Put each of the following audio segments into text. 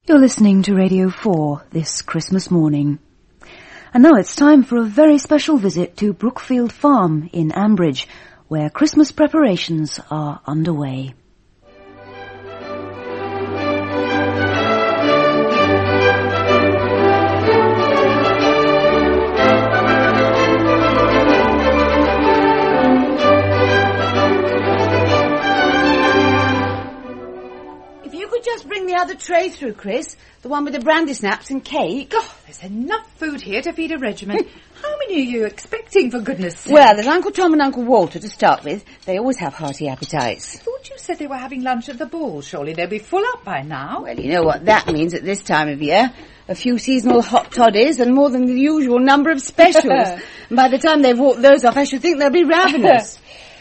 You're listening to Radio 4 this Christmas morning. And now it's time for a very special visit to Brookfield Farm in Ambridge, where Christmas preparations are underway. Just bring the other tray through, Chris. The one with the brandy snaps and cake. Oh, there's enough food here to feed a regiment. How many are you expecting, for goodness sake? Well, there's Uncle Tom and Uncle Walter to start with. They always have hearty appetites. I thought you said they were having lunch at the ball. Surely they'll be full up by now. Well, you know what that means at this time of year. A few seasonal hot toddies and more than the usual number of specials. And by the time they've walked those off, I should think they'll be ravenous.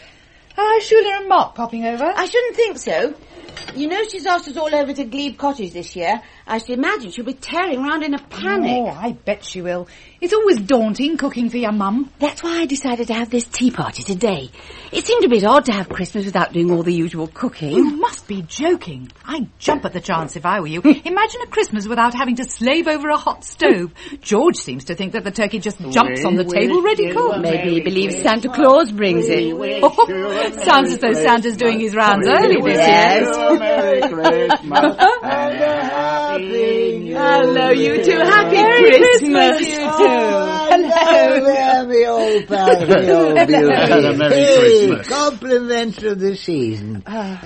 Shula and Mark popping over? I shouldn't think so. You know she's asked us all over to Glebe Cottage this year. I should imagine she'll be tearing round in a panic. Oh, I bet she will. It's always daunting cooking for your mum. That's why I decided to have this tea party today. It seemed a bit odd to have Christmas without doing all the usual cooking. You must be joking. I'd jump at the chance if I were you. Imagine a Christmas without having to slave over a hot stove. George seems to think that the turkey just jumps on the table ready cooked. Maybe he believes Santa Claus brings it. Oh, sounds as though Santa's doing his rounds early this year. Merry Christmas and a Happy New Year. Hello, you two. Happy Christmas, you two. Hello there, me old pal, me old beauty. Merry Christmas. Compliments of the season.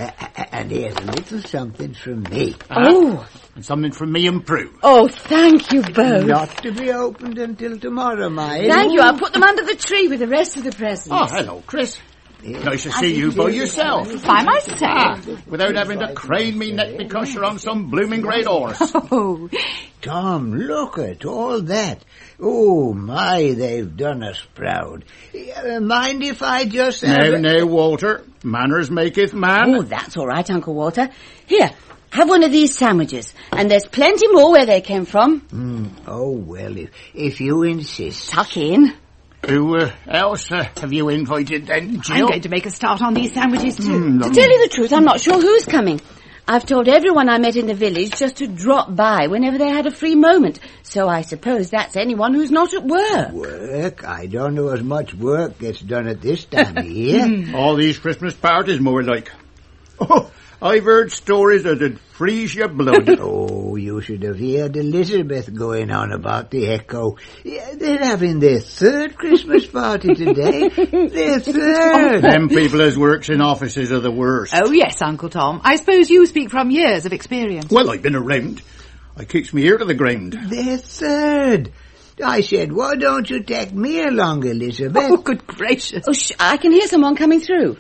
And here's a little something from me. Oh. And something from me and Prue. Oh, thank you both. Not to be opened until tomorrow, mind. Thank you. I'll put them under the tree with the rest of the presents. Oh, hello, Chris. Nice to see you by yourself. By myself. Without having to crane me neck because you're on some blooming great horse. Oh. Tom, look at all that. Oh, my, they've done us proud. Mind if I just... No, Walter. Manners maketh man. Oh, that's all right, Uncle Walter. Here, have one of these sandwiches. And there's plenty more where they came from. Oh, well, if you insist. Tuck in. Who else have you invited then, Jill? I'm going to make a start on these sandwiches too. To tell you the truth, I'm not sure who's coming. I've told everyone I met in the village just to drop by whenever they had a free moment. So I suppose that's anyone who's not at work. Work? I don't know as much work gets done at this time of year. All these Christmas parties more like. Oh, I've heard stories that'd freeze your blood. Oh, you should have heard Elizabeth going on about the Echo. Yeah, they're having their third Christmas party today. Their third. Them people as works in offices are the worst. Oh, yes, Uncle Tom. I suppose you speak from years of experience. Well, I've been around. I kicks me ear to the ground. Their third. I said, why don't you take me along, Elizabeth? Oh, good gracious. Oh, I can hear someone coming through.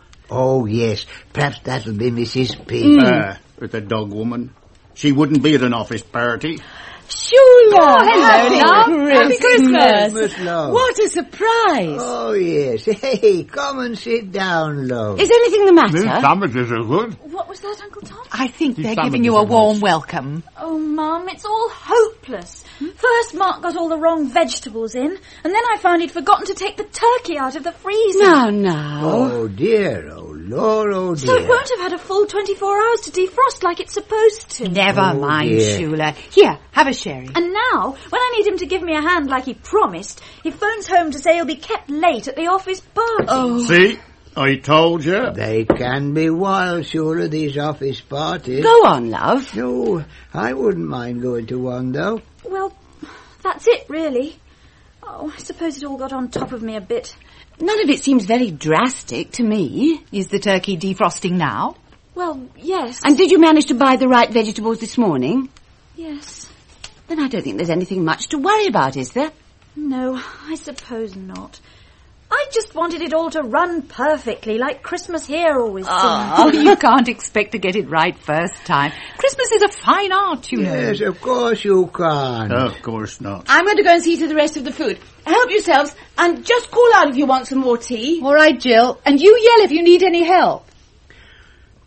Oh, yes. Perhaps that'll be Mrs. P. With the dog woman. She wouldn't be at an office party. Shula! Oh, hello, love. Happy Christmas. Christmas, love. What a surprise. Oh, yes. Hey, come and sit down, love. Is anything the matter? These sandwiches are good. What was that, Uncle Tom? I think they're sandwiches giving you a are warm nice. welcome. Oh, Mum, it's all hopeless. First Mark got all the wrong vegetables in, and then I found he'd forgotten to take the turkey out of the freezer. No. Oh, dear. Oh, Lord, oh, dear. So it won't have had a full 24 hours to defrost like it's supposed to. Never mind, dear. Shula. Here, have a sherry. And now, when I need him to give me a hand like he promised, he phones home to say he'll be kept late at the office party. Oh. See? I told you. They can be wild, sure, these office parties. Go on, love. No, I wouldn't mind going to one, though. Well, that's it, really. Oh, I suppose it all got on top of me a bit. None of it seems very drastic to me. Is the turkey defrosting now? Well, yes. And did you manage to buy the right vegetables this morning? Yes. Then I don't think there's anything much to worry about, is there? No, I suppose not. I just wanted it all to run perfectly, like Christmas here always does. Oh, you can't expect to get it right first time. Christmas is a fine art, you know. Yes, of course you can. Of course not. I'm going to go and see to the rest of the food. Help yourselves, and just call out if you want some more tea. All right, Jill. And you yell if you need any help.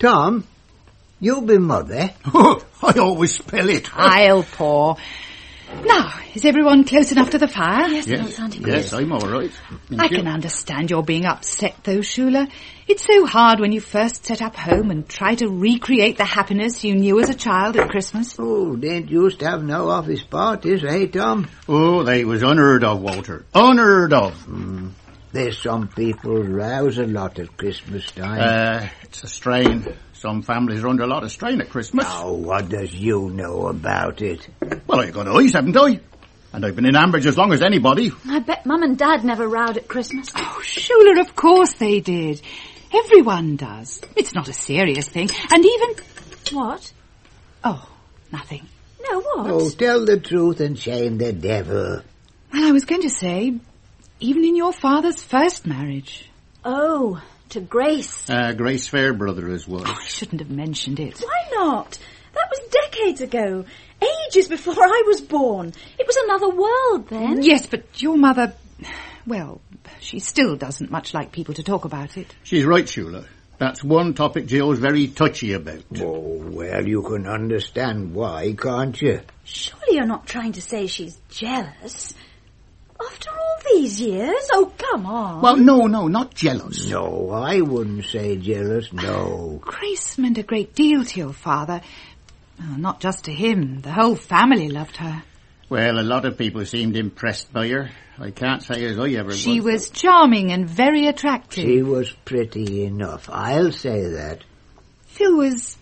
Tom, you be mother. I always spell it. I'll pour. Now, is everyone close enough to the fire? Yes, thanks, Auntie Grace. Yes, I'm all right. I can understand you're being upset, though, Shula. It's so hard when you first set up home and try to recreate the happiness you knew as a child at Christmas. Oh, didn't used to have no office parties, eh, Tom? Oh, they was unheard of, Walter. Unheard of. There's some people rouse a lot at Christmas time. It's a strain. Some families are under a lot of strain at Christmas. Oh, what does you know about it? Well, I've got eyes, haven't I? And I've been in Ambridge as long as anybody. I bet Mum and Dad never rowed at Christmas. Oh, Shula, of course they did. Everyone does. It's not a serious thing. And even... What? Oh, nothing. No, what? Oh, tell the truth and shame the devil. Well, I was going to say, even in your father's first marriage. Oh, to Grace. Grace Fairbrother as well. Oh, I shouldn't have mentioned it. Why not? That was decades ago. Ages before I was born. It was another world then. Yes, but your mother... Well, she still doesn't much like people to talk about it. She's right, Shula. That's one topic Jill's very touchy about. Oh, well, you can understand why, can't you? Surely you're not trying to say she's jealous. After all these years? Oh, come on. Well, no, not jealous. No, I wouldn't say jealous, no. Grace meant a great deal to your father. Oh, not just to him. The whole family loved her. Well, a lot of people seemed impressed by her. I can't say as I ever was. She was charming and very attractive. She was pretty enough, I'll say that. Phil was,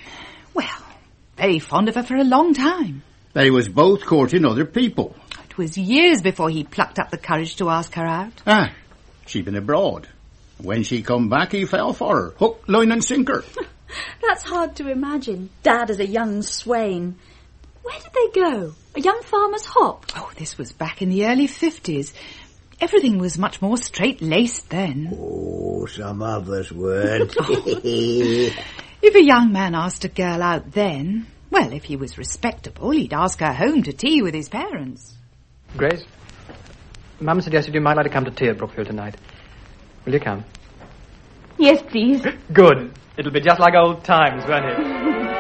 well, very fond of her for a long time. They was both courting other people. It was years before he plucked up the courage to ask her out. She'd been abroad. When she come back, he fell for her. Hook, line and sinker. That's hard to imagine. Dad as a young swain. Where did they go? A young farmer's hop? Oh, this was back in the early 50s. Everything was much more straight-laced then. Oh, some of us weren't. If a young man asked a girl out then, well, if he was respectable, he'd ask her home to tea with his parents. Grace, Mum suggested you might like to come to tea at Brookfield tonight. Will you come? Yes, please. Good. It'll be just like old times, won't it?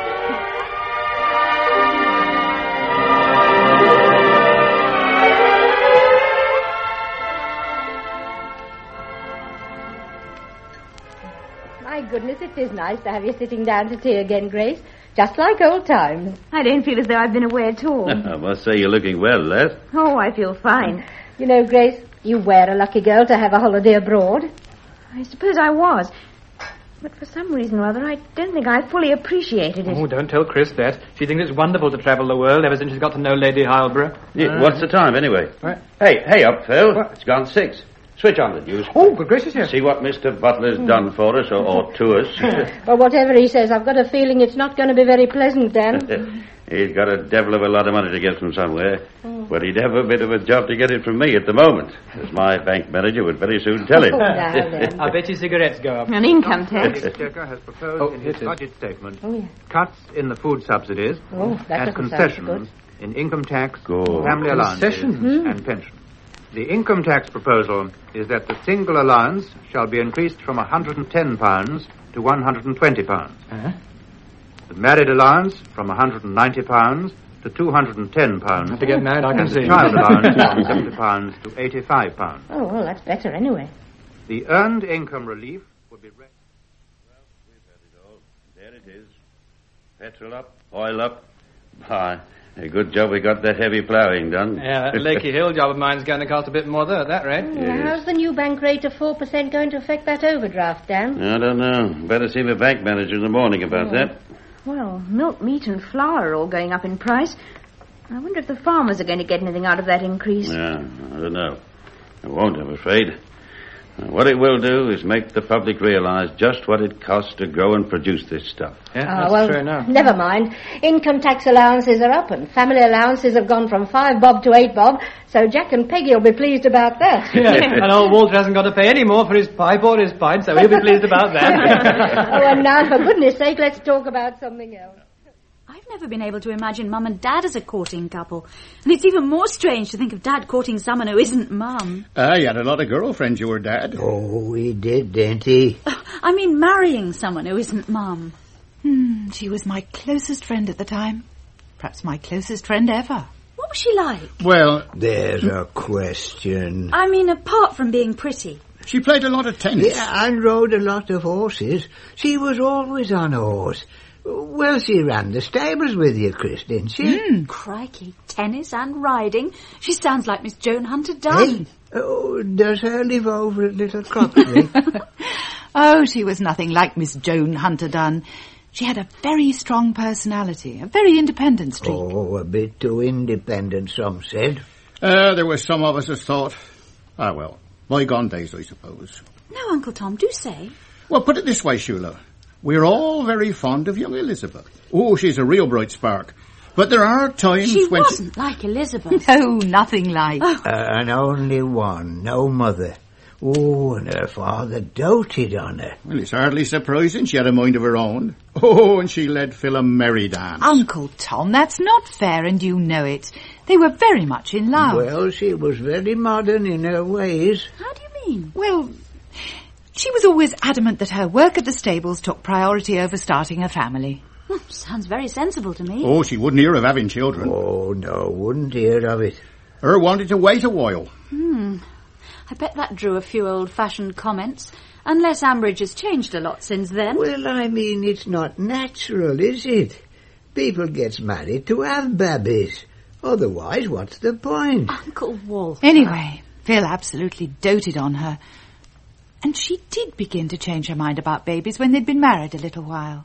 My goodness, it is nice to have you sitting down to tea again, Grace. Just like old times. I don't feel as though I've been away at all. I must say you're looking well, Les. Oh, I feel fine. You know, Grace, you were a lucky girl to have a holiday abroad. I suppose I was. But for some reason or other, I don't think I fully appreciated it. Oh, don't tell Chris that. She thinks it's wonderful to travel the world ever since she's got to know Lady Heilborough. Yeah, what's the time, anyway? What? Hey up, Phil. What? It's gone 6. Switch on the news. Oh, good gracious, yes. See what Mr. Butler's done for us, or to us. Well, whatever he says, I've got a feeling it's not going to be very pleasant, Dan. He's got a devil of a lot of money to get from somewhere. But he'd have a bit of a job to get it from me at the moment, as my bank manager would very soon tell him. I bet your cigarettes go up. An income tax. The Exchequer has proposed in his budget statement Oh, yeah. cuts in the food subsidies Oh, that and doesn't sound so concessions in income tax, Good. family allowances, Concessions? and pension. The income tax proposal is that the single allowance shall be increased from £110 to £120. Uh-huh. The married allowance from £190 to £210. To get married, I can and see. the child allowance from £70 to £85. Oh, well, that's better anyway. The earned income relief will be... Well, we've had it all. There it is. Petrol up, oil up. Bye. A good job we got that heavy ploughing done. Yeah, that Lakey Hill job of mine's going to cost a bit more, though, at that rate. Well, how's the new bank rate of 4% going to affect that overdraft, Dan? I don't know. Better see my bank manager in the morning about that. Well, milk, meat and flour are all going up in price. I wonder if the farmers are going to get anything out of that increase. Yeah, I don't know. I won't, I'm afraid. What it will do is make the public realise just what it costs to grow and produce this stuff. Yeah, Ah, that's well, true enough. never mind. Income tax allowances are up and family allowances have gone from 5 bob to 8 bob, so Jack and Peggy will be pleased about that. Yeah, and old Walter hasn't got to pay any more for his pipe or his pint, so he'll be pleased about that. Oh, and now, for goodness sake, let's talk about something else. I've never been able to imagine Mum and Dad as a courting couple. And it's even more strange to think of Dad courting someone who isn't Mum. He had a lot of girlfriends, your dad. Oh, he did, didn't he? I mean marrying someone who isn't Mum. She was my closest friend at the time. Perhaps my closest friend ever. What was she like? Well, There's a question. I mean, apart from being pretty. she played a lot of tennis. Yeah, and rode a lot of horses. She was always on a horse. Well, she ran the stables with you, Chris, didn't she? Crikey, tennis and riding. She sounds like Miss Joan Hunter Dunn. Hey, oh, does her live over at Little Croxley? Oh, she was nothing like Miss Joan Hunter Dunn. She had a very strong personality, a very independent streak. Oh, a bit too independent, some said. There were some of us that thought, well, bygone days, I suppose. No, Uncle Tom, do say. Well, put it this way, Shula. We're all very fond of young Elizabeth. Oh, she's a real bright spark. But there are times She when... wasn't like Elizabeth. No, nothing like. And only one, no mother. Oh, and her father doted on her. Well, it's hardly surprising she had a mind of her own. Oh, and she led Phil a merry dance. Uncle Tom, that's not fair, and you know it. They were very much in love. Well, she was very modern in her ways. How do you mean? Well, she was always adamant that her work at the stables took priority over starting a family. Sounds very sensible to me. Oh, she wouldn't hear of having children. Oh, no, wouldn't hear of it. Her wanted to wait a while. I bet that drew a few old-fashioned comments. Unless Ambridge has changed a lot since then. Well, I mean, it's not natural, is it? People gets married to have babies. Otherwise, what's the point? Uncle Walter. Anyway, Phil absolutely doted on her. And she did begin to change her mind about babies when they'd been married a little while.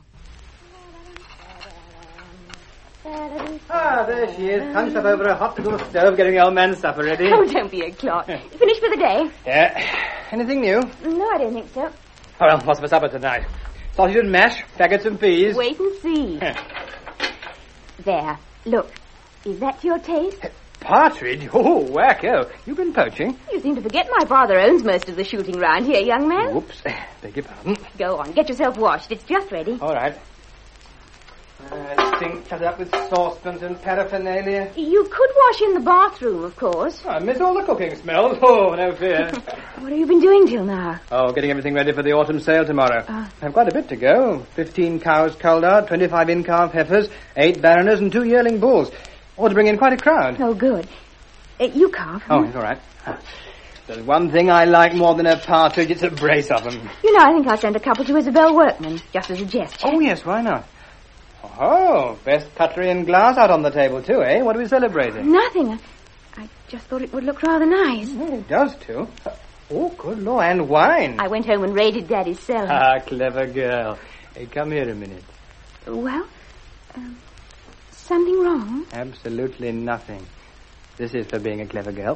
Ah, there she is, hunched up over a hot little stove, getting the old man's supper ready. Oh, don't be a clot. Finished for the day? Yeah. Anything new? No, I don't think so. Oh, well, what's for supper tonight? Sausage and mash, faggots and peas. Wait and see. There, look. Is that to your taste? Partridge? Oh, wacko. You've been poaching? You seem to forget my father owns most of the shooting round here, young man. Whoops. Beg your pardon. Go on, get yourself washed. It's just ready. All right. Sink covered up with saucepans and paraphernalia. You could wash in the bathroom, of course. I miss all the cooking smells. Oh, no fear. What have you been doing till now? Oh, getting everything ready for the autumn sale tomorrow. I've quite a bit to go. 15 cows culled out, 25 in-calf heifers, 8 baroners and 2 yearling bulls. Ought to bring in quite a crowd. Oh, good. You calf. Oh, it's all right. There's one thing I like more than a partridge. It's a brace of them. You know, I think I'll send a couple to Isabel Workman, just as a gesture. Oh, yes, why not? Oh, best cutlery and glass out on the table, too, eh? What are we celebrating? Nothing. I just thought it would look rather nice. Oh, it does, too. Oh, good Lord, and wine. I went home and raided Daddy's cellar. Ah, clever girl. Hey, come here a minute. Well, something wrong? Absolutely nothing. This is for being a clever girl.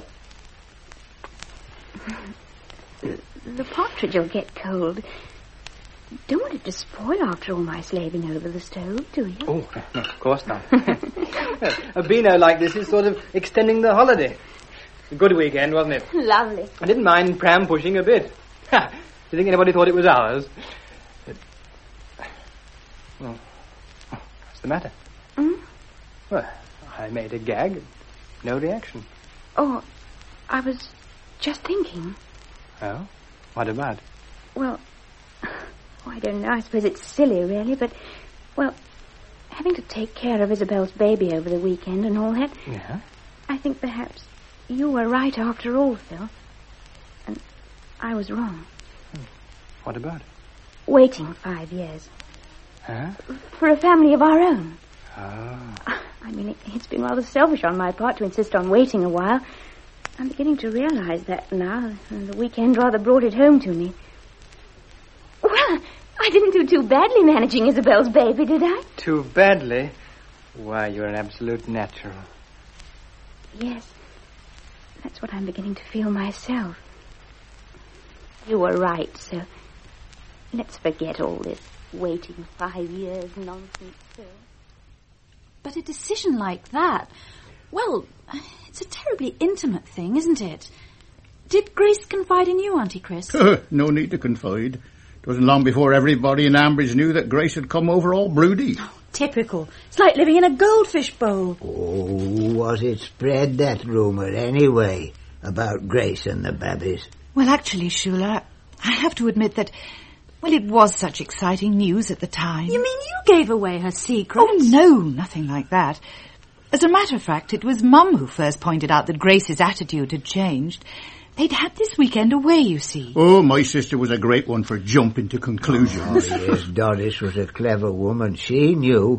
The partridge will get cold. Don't want it to spoil after all my slaving over the stove, do you? Oh, no, of course not. A beano like this is sort of extending the holiday. A good weekend, wasn't it? Lovely. I didn't mind pram pushing a bit. Ha! Do you think anybody thought it was ours? Well, what's the matter? Well, I made a gag. No reaction. Oh, I was just thinking. Oh? What about? Well, I don't know. I suppose it's silly, really, but, well, having to take care of Isabel's baby over the weekend and all that. Yeah? I think perhaps you were right after all, Phil. And I was wrong. What about? Waiting 5 years. Huh? For a family of our own. Oh. I mean, it's been rather selfish on my part to insist on waiting a while. I'm beginning to realize that now, and the weekend rather brought it home to me. Well, I didn't do too badly managing Isabel's baby, did I? Too badly? Why, you're an absolute natural. Yes. That's what I'm beginning to feel myself. You were right, so let's forget all this waiting 5 years nonsense, Phil. But a decision like that, well, it's a terribly intimate thing, isn't it? Did Grace confide in you, Auntie Chris? No need to confide. It wasn't long before everybody in Ambridge knew that Grace had come over all broody. Oh, typical. It's like living in a goldfish bowl. Oh, was it spread, that rumour, anyway, about Grace and the babbies? Well, actually, Shula, I have to admit that, well, it was such exciting news at the time. You mean you gave away her secret? Oh, no, nothing like that. As a matter of fact, it was Mum who first pointed out that Grace's attitude had changed. They'd had this weekend away, you see. Oh, my sister was a great one for jumping to conclusions. Oh, yes, Doris was a clever woman. She knew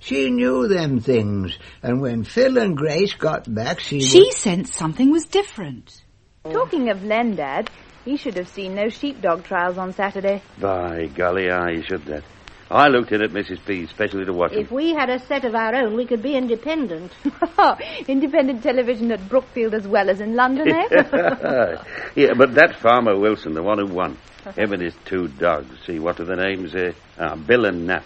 them things. And when Phil and Grace got back, she sensed something was different. Talking of Len, Dad, he should have seen no sheepdog trials on Saturday. By golly, he should that. I looked in at Mrs. P, especially to watch him. If we had a set of our own, we could be independent. Independent television at Brookfield as well as in London, eh? Yeah, but that Farmer Wilson, the one who won, him and his 2 dogs, see, what are the names? Bill and Nat.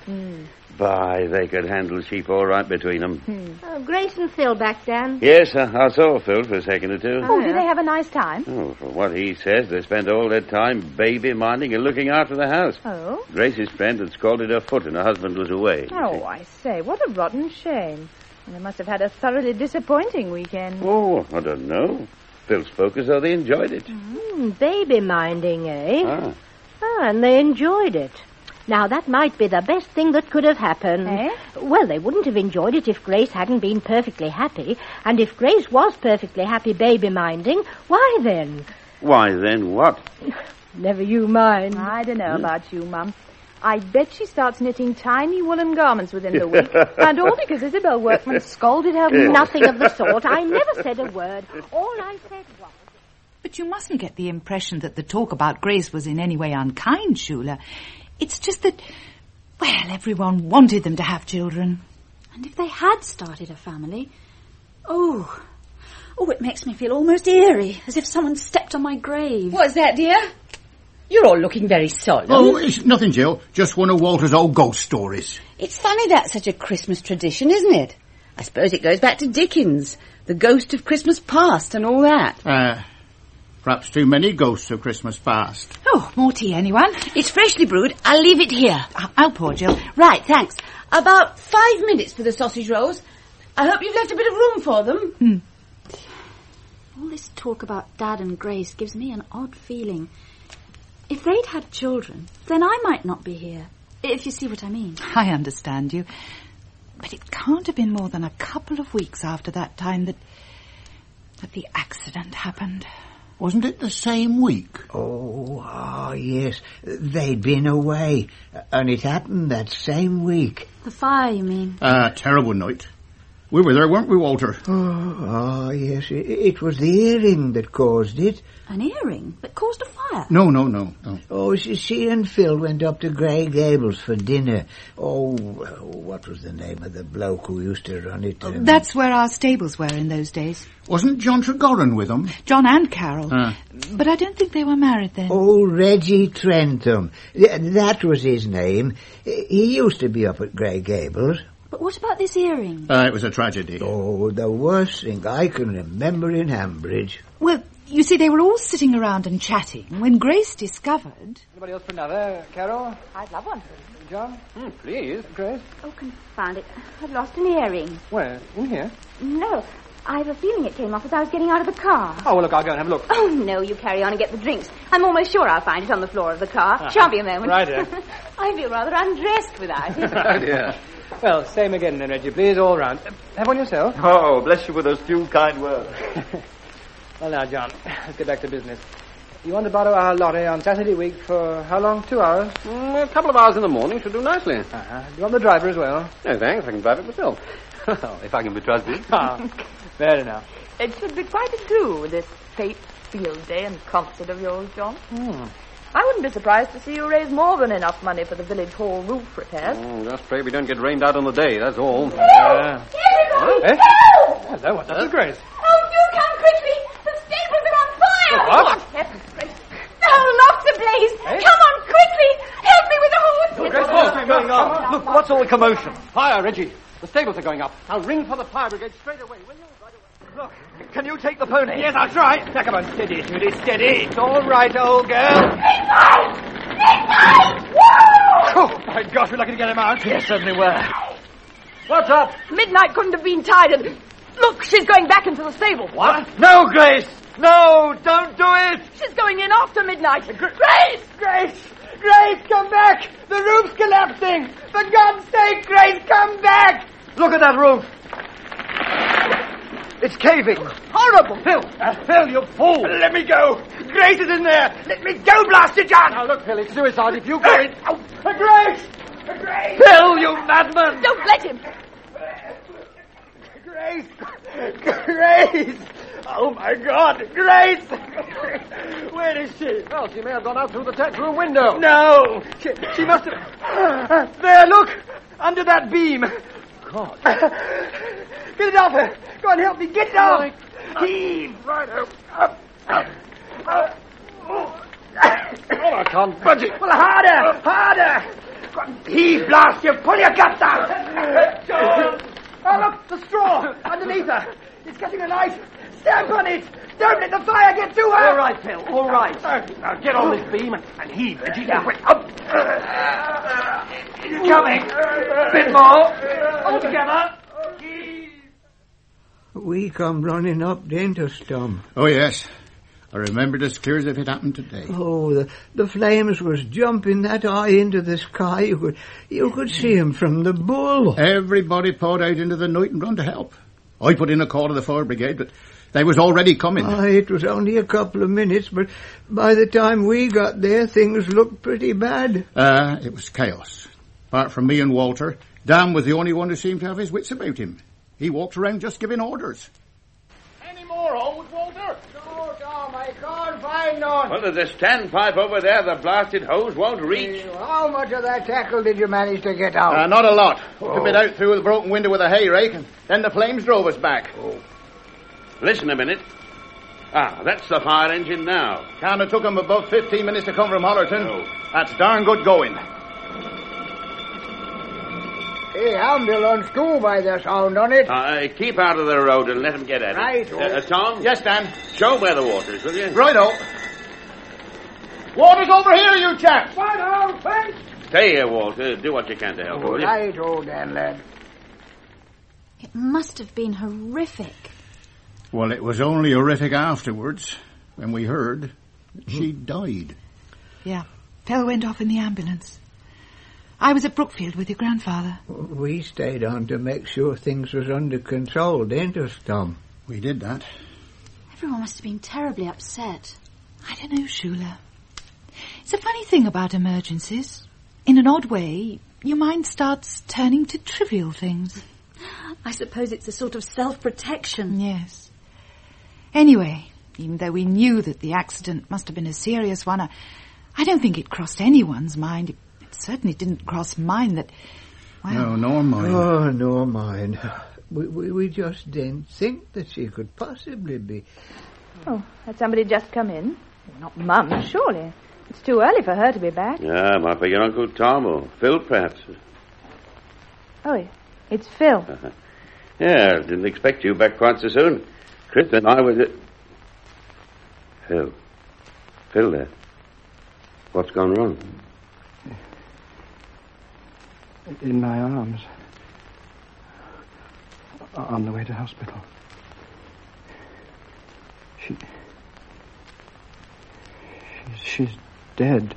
By, they could handle sheep all right between them. Oh, Grace and Phil back, Dan. Yes, I saw Phil for a second or two. Oh, did they have a nice time? Oh, for what he says, they spent all their time baby-minding and looking after the house. Oh? Grace's friend had scalded her foot and her husband was away. Oh, I say, what a rotten shame. They must have had a thoroughly disappointing weekend. Oh, I don't know. Phil spoke as though they enjoyed it. Baby-minding, eh? And they enjoyed it. Now, that might be the best thing that could have happened. Eh? Well, they wouldn't have enjoyed it if Grace hadn't been perfectly happy. And if Grace was perfectly happy baby-minding, why then? Why then what? Never you mind. I don't know about you, Mum. I bet she starts knitting tiny woolen garments within the week. And all because Isabel Workman scolded her. Nothing of the sort. I never said a word. All I said was... But you mustn't get the impression that the talk about Grace was in any way unkind, Shula. It's just that, well, everyone wanted them to have children. And if they had started a family... Oh, it makes me feel almost eerie, as if someone stepped on my grave. What's that, dear? You're all looking very solemn. Oh, it's nothing, Jill. Just one of Walter's old ghost stories. It's funny that's such a Christmas tradition, isn't it? I suppose it goes back to Dickens, the ghost of Christmas past and all that. Perhaps too many ghosts of Christmas past. Oh, more tea, anyone? It's freshly brewed. I'll leave it here. I'll pour, Jill. Right, thanks. About 5 minutes for the sausage rolls. I hope you've left a bit of room for them. All this talk about Dad and Grace gives me an odd feeling. If they'd had children, then I might not be here, if you see what I mean. I understand you. But it can't have been more than a couple of weeks after that time that the accident happened. Wasn't it the same week? Oh, yes. They'd been away, and it happened that same week. The fire, you mean? Terrible night. We were there, weren't we, Walter? Oh, yes. It was the earring that caused it. An earring that caused a fire? No. Oh, she and Phil went up to Grey Gables for dinner. Oh, what was the name of the bloke who used to run it? That's where our stables were in those days. Wasn't John Tregoran with them? John and Carol. But I don't think they were married then. Oh, Reggie Trentham. That was his name. He used to be up at Grey Gables. But what about this earring? It was a tragedy. Oh, the worst thing I can remember in Hambridge. Well, you see, they were all sitting around and chatting when Grace discovered... Anybody else for another, Carol? I'd love one. John? Please, Grace. Oh, confound it. I've lost an earring. Where? In here? No. I have a feeling it came off as I was getting out of the car. Oh, well, look, I'll go and have a look. Oh, no, you carry on and get the drinks. I'm almost sure I'll find it on the floor of the car. Shan't be a moment. Right here. I feel rather undressed without it. Oh, dear. Well, same again then, Reggie, please, all round. Have one yourself. Oh, bless you with those few kind words. Well, now, John, let's get back to business. You want to borrow our lorry on Saturday week for how long? 2 hours? A couple of hours in the morning should do nicely. Do you want the driver as well? No, thanks. I can drive it myself. If I can be trusted. Fair enough. It should be quite a do, this fete, field day and concert of yours, John. I wouldn't be surprised to see you raise more than enough money for the village hall roof repairs. Just pray we don't get rained out on the day, that's all. Everybody, Hello, what's up with Grace? Oh, do come quickly! The stables are on fire! What? Heaven's gracious. The whole loft's ablaze! Come on, quickly! Help me with the hose! What's going on? Look, what's all the commotion? Fire, Reggie. The stables are going up. I'll ring for the fire brigade straight away, will you? Right away. Look, can you take the pony? Yes, I'll try. Now, come on, steady, Judy, steady. It's all right, old girl. Midnight! Woo! Oh, my gosh, we're lucky to get him out. Yes, certainly were. What's up? Midnight couldn't have been tied. Look, she's going back into the stable. What? No, Grace! No, don't do it! She's going in after Midnight. Grace! Grace, come back! The roof's collapsing! For God's sake, Grace, come back! Look at that roof! It's caving. Horrible! Phil! Phil, you fool! Let me go! Grace is in there! Let me go, blast it, John! Now, look, Phil, it's suicide if you go in. Grace! Grace! Phil, you madman! Don't let him! Grace! Grace! Oh, my God! Grace! Where is she? Well, she may have gone out through the tech room window. No! She must have... There, look! Under that beam. God. Get it off her! Go on, help me! Get it off! Heave! Right up. Oh, I can't budge it. Well, harder! Harder! Go on, heave, blast you! Pull your guts out! Oh, look! The straw! Underneath her! It's getting a knife! Stamp on it! Don't let the fire get to her! All right, Phil, all right. Now get on this beam and heave. Up. It's coming! Bit more! All together! We come running up, didn't us, Tom? Oh, yes. I remember it as clear as if it happened today. Oh, the flames was jumping that high into the sky. You could see 'em from the bull. Everybody poured out into the night and run to help. I put in a call to the fire brigade, but they was already coming. It was only a couple of minutes, but by the time we got there, things looked pretty bad. It was chaos. Apart from me and Walter, Dan was the only one who seemed to have his wits about him. He walked around just giving orders. Any more holes, Walter? No, Tom, I can't find none. Well, there's a standpipe over there the blasted hose won't reach. How much of that tackle did you manage to get out? Not a lot. Took it out through the broken window with a hay rake, and then the flames drove us back. Listen a minute. That's the fire engine now. Can't have took 'em above 15 minutes to come from Hollerton. That's darn good going. Hey, ambulance too by the sound on it. Keep out of the road and let him get at Right, it. Tom? Yes, Dan? Show 'em where the water is, will you? Righto. Water's over here, you chaps. Right, thanks. Stay here, Walter. Do what you can to help, will you? Right, old Dan, lad. It must have been horrific. Well, it was only horrific afterwards, when we heard that she died. Yeah. Phil went off in the ambulance. I was at Brookfield with your grandfather. We stayed on to make sure things was under control, didn't us, Tom? We did that. Everyone must have been terribly upset. I don't know, Shula. It's a funny thing about emergencies. In an odd way, your mind starts turning to trivial things. I suppose it's a sort of self-protection. Yes. Anyway, even though we knew that the accident must have been a serious one, I don't think it crossed anyone's mind. It certainly didn't cross mine that... Well, No, nor mine. Oh, nor mine. We just didn't think that she could possibly be... Oh, had somebody just come in? Not Mum, surely. It's too early for her to be back. Yeah, might be your Uncle Tom or Phil, perhaps. Oh, it's Phil. Yeah, didn't expect you back quite so soon. Chris and I was... Phil. Phil there. What's gone wrong? In my arms. On the way to hospital. She's dead.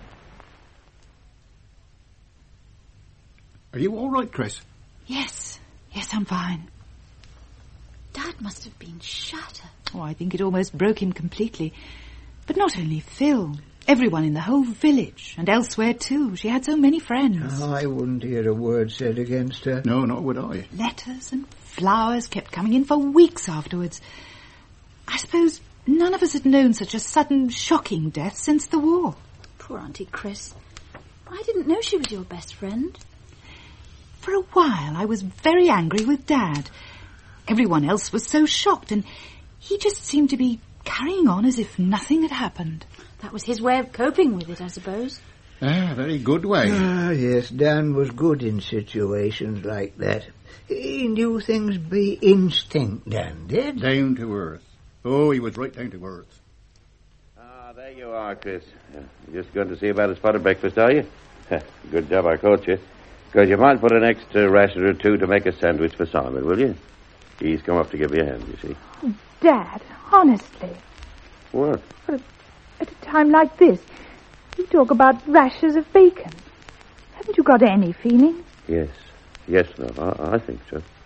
Are you all right, Chris? Yes, I'm fine. Dad must have been shattered. Oh, I think it almost broke him completely. But not only Phil, everyone in the whole village, and elsewhere too. She had so many friends. I wouldn't hear a word said against her. No, nor would I. Letters and flowers kept coming in for weeks afterwards. I suppose none of us had known such a sudden, shocking death since the war. Poor Auntie Chris. I didn't know she was your best friend. For a while, I was very angry with Dad. Everyone else was so shocked, and he just seemed to be carrying on as if nothing had happened. That was his way of coping with it, I suppose. Very good way. Yes, Dan was good in situations like that. He knew things be instinct, Dan did. Down to earth. Oh, he was right down to earth. There you are, Chris. Just going to see about a spotted breakfast, are you? Good job I caught you. Because you might put an extra ration or two to make a sandwich for Simon, will you? He's come up to give you a hand, you see. Dad, honestly. What? At a time like this, you talk about rashers of bacon. Haven't you got any feeling? Yes, love, I think so.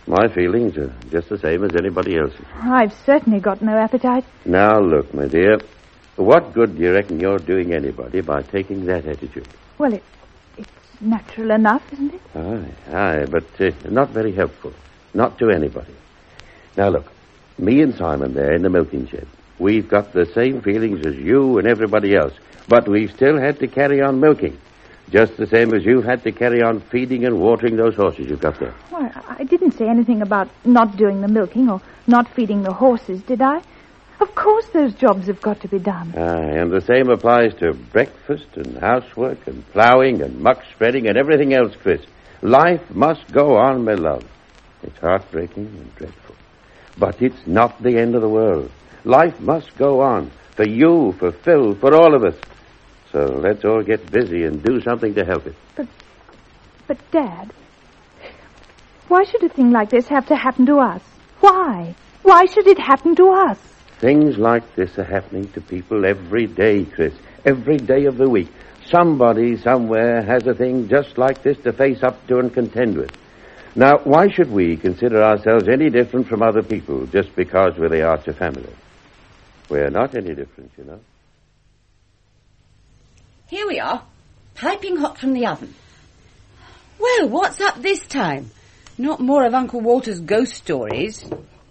My feelings are just the same as anybody else's. I've certainly got no appetite. Now, look, my dear. What good do you reckon you're doing anybody by taking that attitude? Well, it's natural enough, isn't it? Aye, but not very helpful. Not to anybody. Now, look. Me and Simon there in the milking shed. We've got the same feelings as you and everybody else. But we've still had to carry on milking. Just the same as you've had to carry on feeding and watering those horses you've got there. Well, I didn't say anything about not doing the milking or not feeding the horses, did I? Of course those jobs have got to be done. Aye, and the same applies to breakfast and housework and ploughing and muck spreading and everything else, Chris. Life must go on, my love. It's heartbreaking and dreadful. But it's not the end of the world. Life must go on. For you, for Phil, for all of us. So let's all get busy and do something to help it. But, Dad, why should a thing like this have to happen to us? Why? Why should it happen to us? Things like this are happening to people every day, Chris. Every day of the week. Somebody somewhere has a thing just like this to face up to and contend with. Now, why should we consider ourselves any different from other people just because we're the Archer family? We're not any different, you know. Here we are, piping hot from the oven. Well, what's up this time? Not more of Uncle Walter's ghost stories.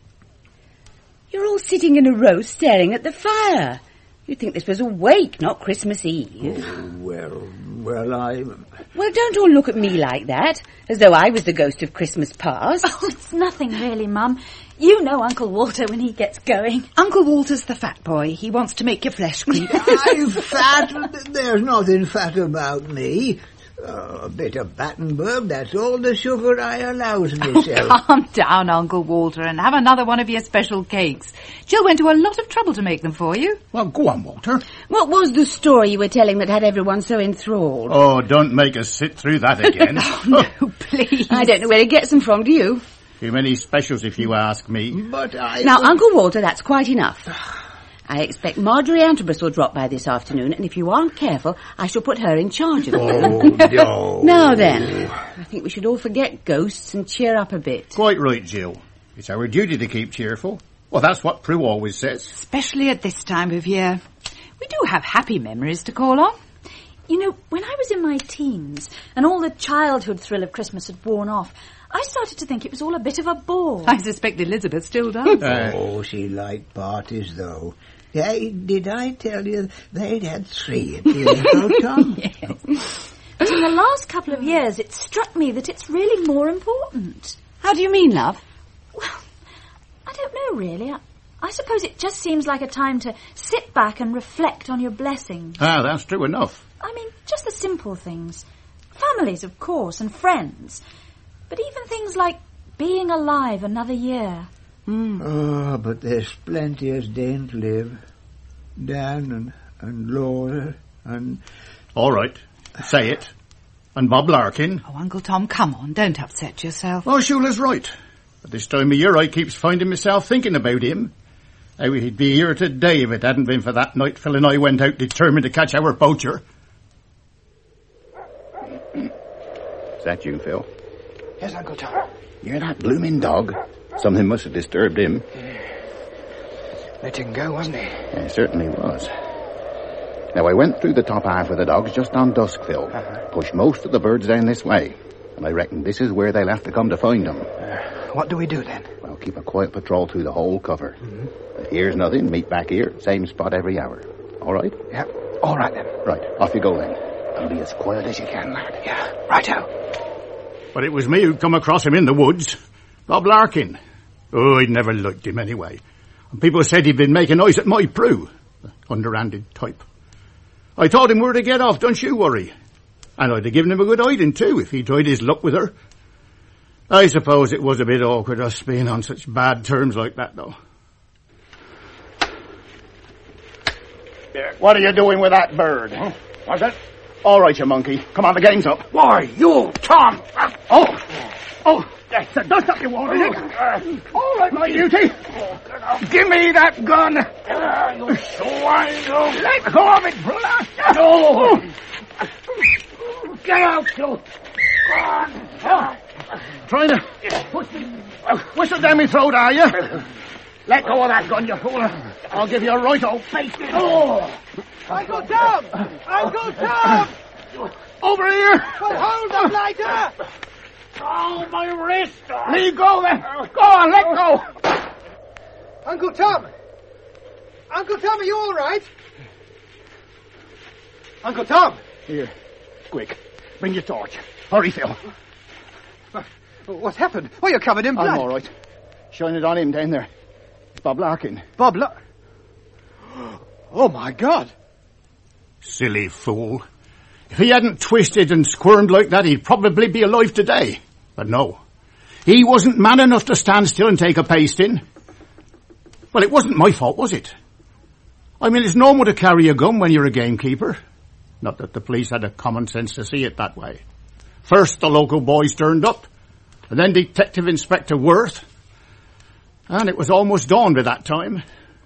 You're all sitting in a row staring at the fire. You'd think this was a wake, not Christmas Eve. Well, Well, don't all look at me like that, as though I was the ghost of Christmas past. Oh, it's nothing really, Mum. You know Uncle Walter when he gets going. Uncle Walter's the fat boy. He wants to make your flesh creep. I'm fat. There's nothing fat about me. A bit of Battenberg, that's all the sugar I allows myself. Calm down, Uncle Walter, and have another one of your special cakes. Jill went to a lot of trouble to make them for you. Well, go on, Walter. What was the story you were telling that had everyone so enthralled? Oh, don't make us sit through that again. Oh, no, please. I don't know where he gets them from, do you? Too many specials, if you ask me. But Now, Uncle Walter, that's quite enough. I expect Marjorie Antrobus will drop by this afternoon, and if you aren't careful, I shall put her in charge of it. Oh, no. Now then, I think we should all forget ghosts and cheer up a bit. Quite right, Jill. It's our duty to keep cheerful. Well, that's what Prue always says. Especially at this time of year. We do have happy memories to call on. You know, when I was in my teens and all the childhood thrill of Christmas had worn off, I started to think it was all a bit of a bore. I suspect Elizabeth still does. Oh, she liked parties, though. Hey, did I tell you they'd had 3 at the Echo, Tom? Yes. But in the last couple of years, it struck me that it's really more important. How do you mean, love? Well, I don't know, really. I suppose it just seems like a time to sit back and reflect on your blessings. Ah, that's true enough. I mean, just the simple things. Families, of course, and friends. But even things like being alive another year. Oh, but there's plenty as daren't live. Dan and Laura and... All right, say it. And Bob Larkin. Oh, Uncle Tom, come on, don't upset yourself. Oh, Shula's right. At this time of year, I keeps finding myself thinking about him. How he'd be here today if it hadn't been for that night Phil and I went out determined to catch our poacher. Is that you, Phil? Yes, Uncle Tom. You're that blooming dog. Something must have disturbed him. Let him go, wasn't he? Yeah, it certainly was. Now, I went through the top half of the dogs just on dusk, Phil. Pushed most of the birds down this way. And I reckon this is where they'll have to come to find them. What do we do then? Well, keep a quiet patrol through the whole cover. If here's nothing, meet back here, same spot every hour. All right? Yeah, all right then. Right, off you go then. And be as quiet as you can, lad. Yeah, righto. But it was me who'd come across him in the woods. Bob Larkin. Oh, I'd never liked him anyway. And people said he'd been making eyes at my Prue. The underhanded type. I told him where to get off, don't you worry. And I'd have given him a good hiding too if he tried his luck with her. I suppose it was a bit awkward us being on such bad terms like that, though. What are you doing with that bird? Huh? What's that? All right, you monkey. Come on, the game's up. Why, you, Tom! Oh, that's the dust up you wanted it. All right, my beauty. Give me that gun. You swine. Let go of it, blast. No. Get out, you. Trying to push me Whistle down me throat, are you? Let go of that gun, you fool. I'll give you a right old face. Oh. Uncle Tom! Uncle Tom! Over here! Well, hold the lighter! Oh, my wrist! Leave go then! Go on, let go! Uncle Tom! Uncle Tom, are you all right? Uncle Tom! Here, quick. Bring your torch. Hurry, Phil. What's happened? Oh, you're covered in blood. I'm all right. Shine it on him down there. It's Bob Larkin. Bob Larkin? Oh, my God. Silly fool. If he hadn't twisted and squirmed like that, he'd probably be alive today. But no. He wasn't man enough to stand still and take a pasting. Well, it wasn't my fault, was it? I mean, it's normal to carry a gun when you're a gamekeeper. Not that the police had the common sense to see it that way. First, the local boys turned up, and then Detective Inspector Worth. And it was almost dawn by that time.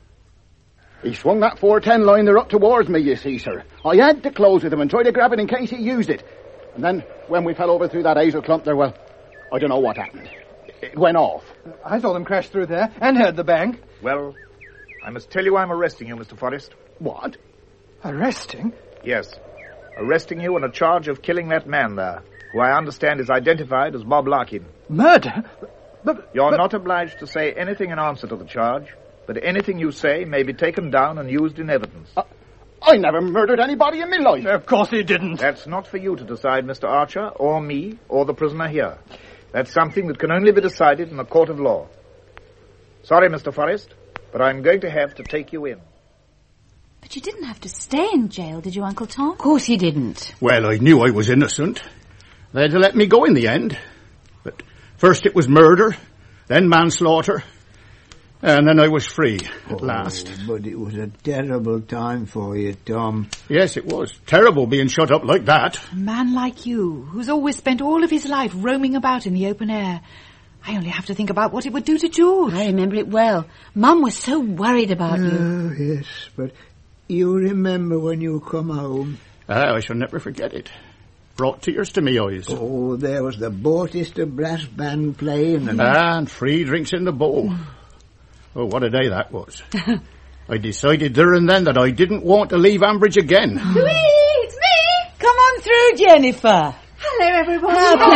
He swung that 410 liner up towards me, you see, sir. I had to close with him and try to grab it in case he used it. And then, when we fell over through that hazel clump there, well, I don't know what happened. It went off. I saw them crash through there and heard the bang. Well, I must tell you I'm arresting you, Mr. Forrest. What? Arresting? Yes. Arresting you on a charge of killing that man there, who I understand is identified as Bob Larkin. Murder? You're not obliged to say anything in answer to the charge, but anything you say may be taken down and used in evidence. I never murdered anybody in my life. Of course he didn't. That's not for you to decide, Mr. Archer, or me, or the prisoner here. That's something that can only be decided in a court of law. Sorry, Mr. Forrest, but I'm going to have to take you in. But you didn't have to stay in jail, did you, Uncle Tom? Of course he didn't. Well, I knew I was innocent. They had to let me go in the end. But first it was murder, then manslaughter, and then I was free at last. But it was a terrible time for you, Tom. Yes, it was. Terrible being shut up like that. A man like you, who's always spent all of his life roaming about in the open air. I only have to think about what it would do to George. I remember it well. Mum was so worried about you. Oh, yes, but you remember when you come home? I shall never forget it. Brought tears to me eyes. Oh, there was the Bautista brass band playing. And free drinks in the bowl. Oh, what a day that was. I decided there and then that I didn't want to leave Ambridge again. It's me! Come on through, Jennifer. Hello, everyone.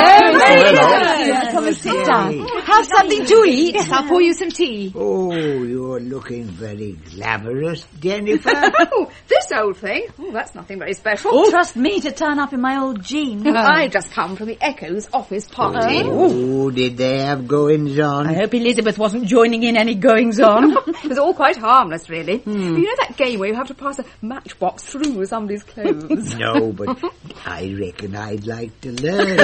Hello. Come and sit down. Have something to eat. Yes, I'll pour you some tea. Oh, you're looking very glamorous, Jennifer. Oh, this old thing. Oh, that's nothing very special. Oh, trust me to turn up in my old jeans. I just come from the Echo's office party. Oh, did they have goings-on? I hope Elizabeth wasn't joining in any goings-on. It was all quite harmless, really. You know that game where you have to pass a matchbox through somebody's clothes? No, but I reckon I'd like to learn.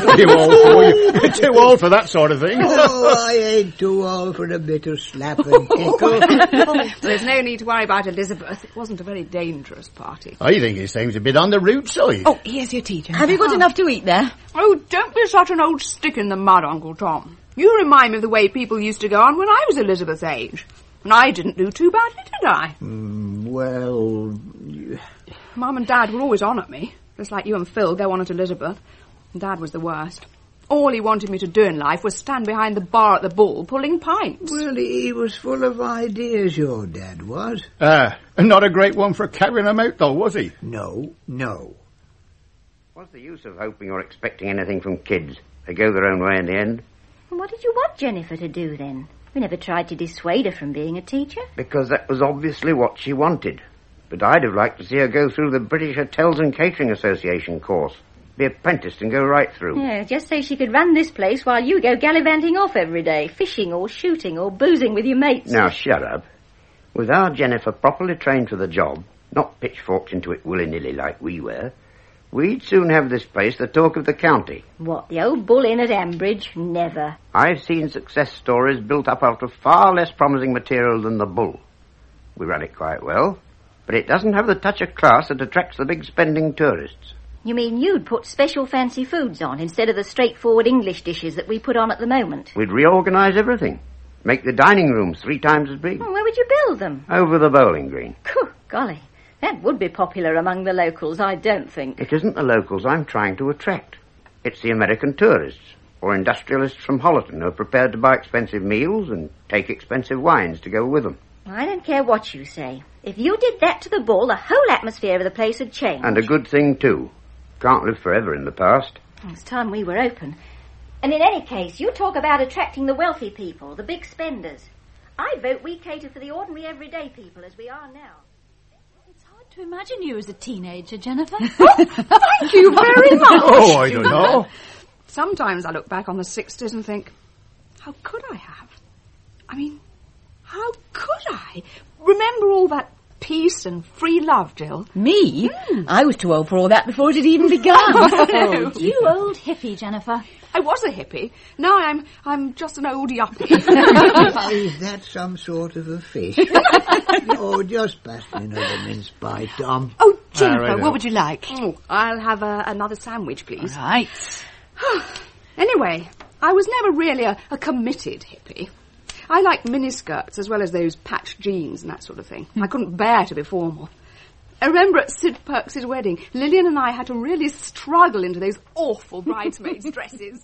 You're too old for that sort of thing. Oh, I ain't too old for a bit of slap and tickle. There's no need to worry about Elizabeth. It wasn't a very dangerous party. I think it seems a bit on the rude side. Oh, here's your tea, Jennifer. Have you got enough to eat there? Oh, don't be such an old stick in the mud, Uncle Tom. You remind me of the way people used to go on when I was Elizabeth's age. And I didn't do too badly, did I? Well... Mum and Dad were always on at me. Just like you and Phil go on at Elizabeth. And Dad was the worst. All he wanted me to do in life was stand behind the bar at the Bull pulling pints. Well, he was full of ideas, your dad was. Not a great one for carrying them out, though, was he? No. What's the use of hoping or expecting anything from kids? They go their own way in the end. And what did you want Jennifer to do, then? We never tried to dissuade her from being a teacher. Because that was obviously what she wanted. But I'd have liked to see her go through the British Hotels and Catering Association course. Be apprenticed and go right through. Yeah, just so she could run this place while you go gallivanting off every day, fishing or shooting or boozing with your mates. Now, shut up. With our Jennifer properly trained for the job, not pitchforked into it willy-nilly like we were, we'd soon have this place the talk of the county. What, the old Bull Inn at Ambridge? Never. I've seen success stories built up out of far less promising material than the Bull. We run it quite well, but it doesn't have the touch of class that attracts the big spending tourists. You mean you'd put special fancy foods on instead of the straightforward English dishes that we put on at the moment? We'd reorganise everything. Make the dining rooms 3 times as big. Well, where would you build them? Over the bowling green. Golly, that would be popular among the locals, I don't think. It isn't the locals I'm trying to attract. It's the American tourists. or industrialists from Hollerton who are prepared to buy expensive meals and take expensive wines to go with them. I don't care what you say. If you did that to the ball, the whole atmosphere of the place would change. And a good thing, too. Can't live forever in the past. It's time we were open. And in any case, you talk about attracting the wealthy people, the big spenders. I vote we cater for the ordinary, everyday people as we are now. It's hard to imagine you as a teenager, Jennifer. Thank you very much. Oh, I don't know. Sometimes I look back on the 60s and think, how could I have? I mean, how could I remember all that peace and free love, Jill? Me? I was too old for all that before it had even begun. Oh, you old hippie, Jennifer. I was a hippie. Now I'm just an old yuppie. Is that some sort of a fish? Oh, just pass me another mince pie, Tom. Oh, Jennifer, what would you like? Oh, I'll have another sandwich, please. All right. Anyway, I was never really a committed hippie. I like miniskirts as well as those patched jeans and that sort of thing. I couldn't bear to be formal. I remember at Sid Perks's wedding, Lillian and I had to really struggle into those awful bridesmaids' dresses.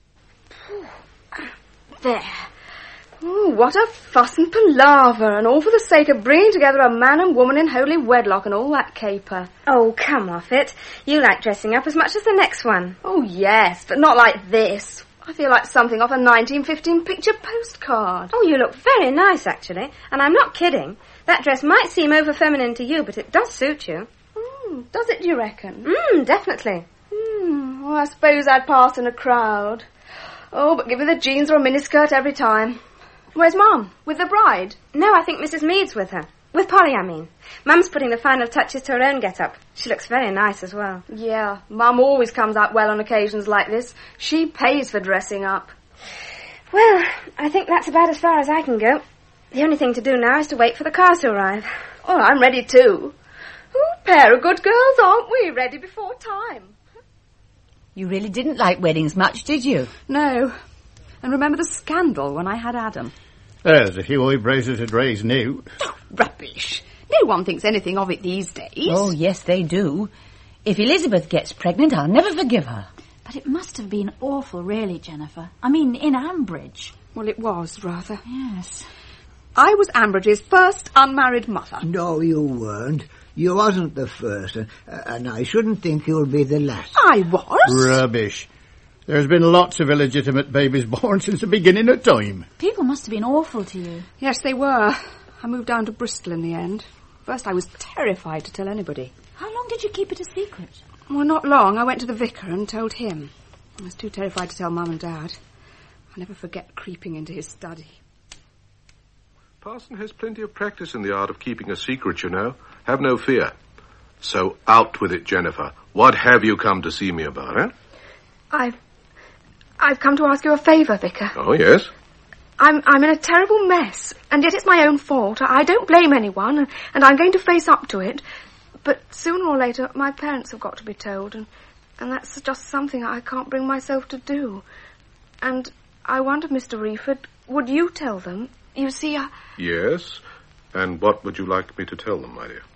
There. Ooh, what a fuss and palaver, and all for the sake of bringing together a man and woman in holy wedlock and all that caper. Oh, come off it. You like dressing up as much as the next one. Oh, yes, but not like this. I feel like something off a 1915 picture postcard. Oh, you look very nice, actually, and I'm not kidding. That dress might seem over-feminine to you, but it does suit you. Does it, do you reckon? Definitely. Well, I suppose I'd pass in a crowd. Oh, but give me the jeans or a miniskirt every time. Where's Mum? With the bride? No, I think Mrs. Mead's with her. With Polly, I mean. Mum's putting the final touches to her own get-up. She looks very nice as well. Yeah, Mum always comes out well on occasions like this. She pays for dressing up. Well, I think that's about as far as I can go. The only thing to do now is to wait for the cars to arrive. Oh, I'm ready too. Oh, pair of good girls, aren't we? Ready before time. You really didn't like weddings much, did you? No. And remember the scandal when I had Adam? There's a few eyebrows that had raised new. Oh, rubbish. No one thinks anything of it these days. Oh, yes, they do. If Elizabeth gets pregnant, I'll never forgive her. But it must have been awful, really, Jennifer. I mean, in Ambridge. Well, it was, rather. Yes. I was Ambridge's first unmarried mother. No, you weren't. You wasn't the first, and I shouldn't think you'll be the last. I was? Rubbish. There's been lots of illegitimate babies born since the beginning of time. People must have been awful to you. Yes, they were. I moved down to Bristol in the end. First, I was terrified to tell anybody. How long did you keep it a secret? Well, not long. I went to the vicar and told him. I was too terrified to tell Mum and Dad. I never forget creeping into his study. Parson has plenty of practice in the art of keeping a secret, you know. Have no fear. So out with it, Jennifer. What have you come to see me about, eh? I've come to ask you a favour, Vicar. Oh, yes? I'm in a terrible mess, and yet it's my own fault. I don't blame anyone, and I'm going to face up to it. But sooner or later, my parents have got to be told, and that's just something I can't bring myself to do. And I wondered, Mr. Reeford, would you tell them? You see, Yes? And what would you like me to tell them, my dear?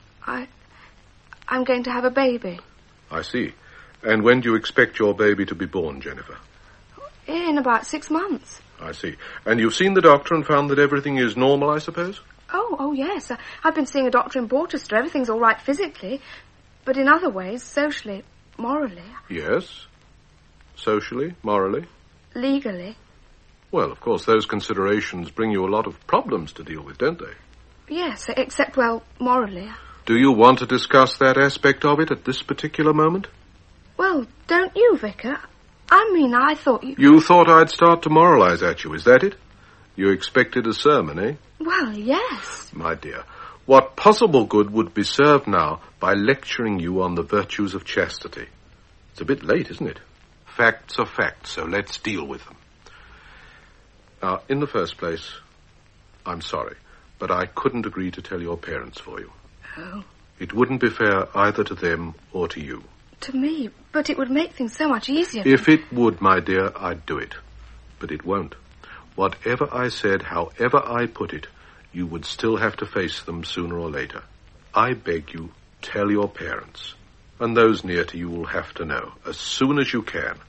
I'm going to have a baby. I see. And when do you expect your baby to be born, Jennifer? In about 6 months. I see. And you've seen the doctor and found that everything is normal, I suppose? Oh, yes. I've been seeing a doctor in Borchester. Everything's all right physically. But in other ways, socially, morally... Yes. Socially, morally? Legally. Well, of course, those considerations bring you a lot of problems to deal with, don't they? Yes, except, well, morally. Do you want to discuss that aspect of it at this particular moment? Well, don't you, Vicar? I mean, I thought you... You thought I'd start to moralise at you, is that it? You expected a sermon, eh? Well, yes. My dear, what possible good would be served now by lecturing you on the virtues of chastity? It's a bit late, isn't it? Facts are facts, so let's deal with them. Now, in the first place, I'm sorry, but I couldn't agree to tell your parents for you. Oh. It wouldn't be fair either to them or to you. To me, but it would make things so much easier. If it would, my dear, I'd do it. But it won't. Whatever I said, however I put it, you would still have to face them sooner or later. I beg you, tell your parents. And those near to you will have to know, as soon as you can,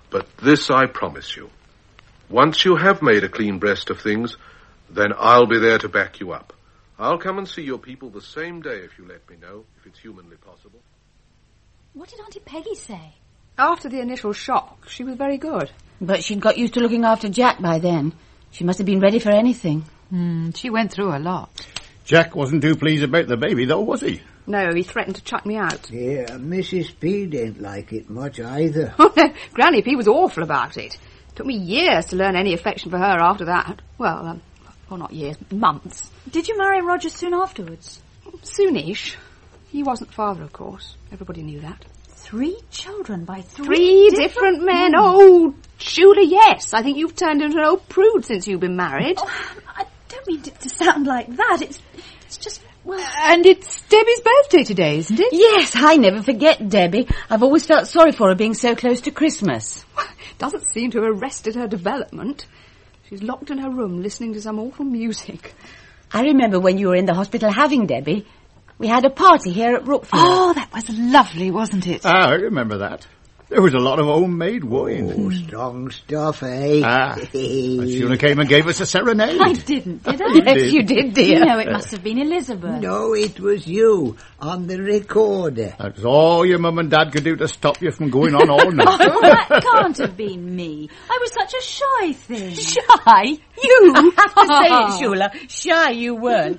But this I promise you. Once you have made a clean breast of things, then I'll be there to back you up. I'll come and see your people the same day if you let me know, if it's humanly possible. What did Auntie Peggy say? After the initial shock, she was very good. But she'd got used to looking after Jack by then. She must have been ready for anything. She went through a lot. Jack wasn't too pleased about the baby, though, was he? No, he threatened to chuck me out. Yeah, Mrs. P didn't like it much either. Oh, no, Granny P was awful about it. Took me years to learn any affection for her after that. Well, not years, months. Did you marry Roger soon afterwards? Soonish. He wasn't father, of course. Everybody knew that. 3 children by three different men. Oh, Shula, yes. I think you've turned into an old prude since you've been married. Oh, I don't mean to sound like that. It's just, well... And it's Debbie's birthday today, isn't it? Yes, I never forget Debbie. I've always felt sorry for her being so close to Christmas. Doesn't seem to have arrested her development. She's locked in her room listening to some awful music. I remember when you were in the hospital having Debbie. We had a party here at Brookfield. Oh, that was lovely, wasn't it? I remember that. There was a lot of homemade wine. Oh, strong stuff, eh? And Shula came and gave us a serenade. I didn't, did I? Yes, you did, dear. No, it must have been Elizabeth. No, it was you, on the recorder. That's all your mum and dad could do to stop you from going on all night. Oh, that can't have been me. I was such a shy thing. Shy? You? I have to say it, Shula. Shy you weren't.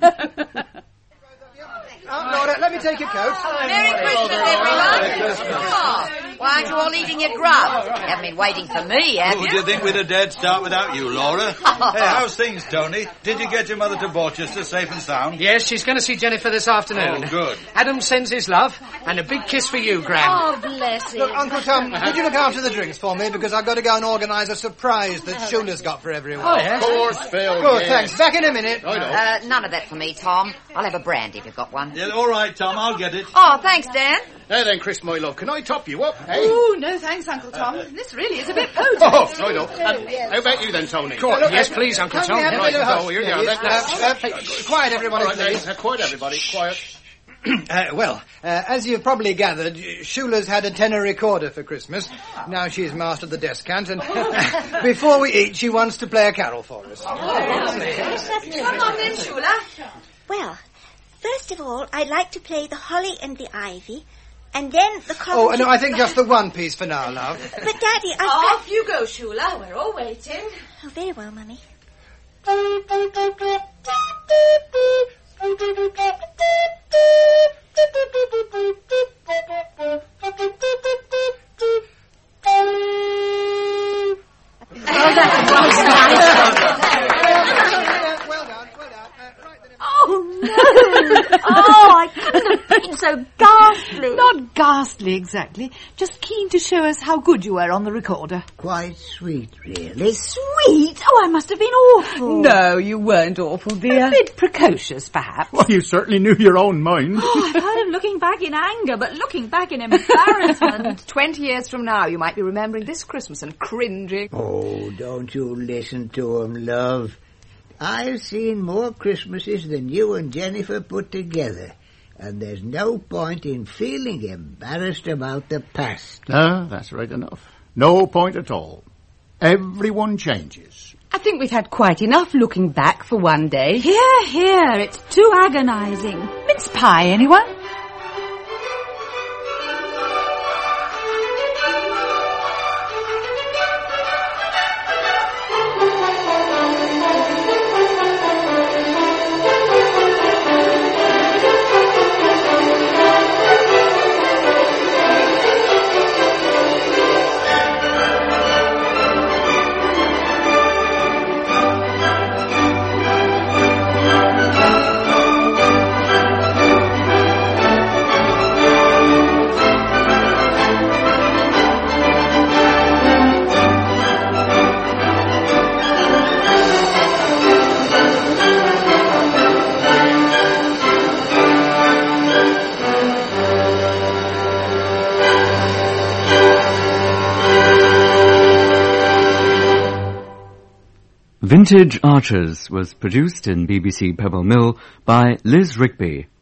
Laura, let me take your coat. Merry Christmas, everyone. Oh, why aren't you all eating your grub? You haven't been waiting for me, have you? Do you think we'd a dead start without you, Laura? Hey, how's things, Tony? Did you get your mother to Borchester safe and sound? Yes, she's going to see Jennifer this afternoon. Oh, good. Adam sends his love, and a big kiss for you, Gran. Oh, bless it. Look, Uncle Tom, could you look after the drinks for me? Because I've got to go and organise a surprise that Shula's got for everyone. Oh, yes? Of course, Phil. Good, yes. thanks. Back in a minute. None of that for me, Tom. I'll have a brandy if you've got one. Yeah, all right, Tom, I'll get it. Oh, thanks, Dan. Hey then, Chris, my love, can I top you up, eh? Oh, no thanks, Uncle Tom. This really is a bit potent. Oh, right up. How about you then, Tony? Yes, please, Uncle Tom. Right, so here you are. Quiet, everybody, please. Quiet, everybody. Quiet. As you've probably gathered, Shula's had a tenor recorder for Christmas. Now she's mastered the descant, and before we eat, she wants to play a carol for us. Come on then, Shula. Well, first of all, I'd like to play the Holly and the Ivy, and then the... Oh, no, I think just the one piece for now, love. But, Daddy, Off you go, Shula. We're all waiting. Oh, very well, Mummy. Oh, no! Oh, I couldn't have been so ghastly. Not ghastly, exactly. Just keen to show us how good you were on the recorder. Quite sweet, really. Sweet? Oh, I must have been awful. No, you weren't awful, dear. A bit precocious, perhaps. Well, you certainly knew your own mind. Oh, I've heard of looking back in anger, but looking back in embarrassment. 20 years from now, you might be remembering this Christmas and cringing. Oh, don't you listen to him, love. I've seen more Christmases than you and Jennifer put together, and there's no point in feeling embarrassed about the past. No, that's right enough. No point at all. Everyone changes. I think we've had quite enough looking back for one day. Here, here, it's too agonising. Mince pie, anyone? Vintage Archers was produced in BBC Pebble Mill by Liz Rigby.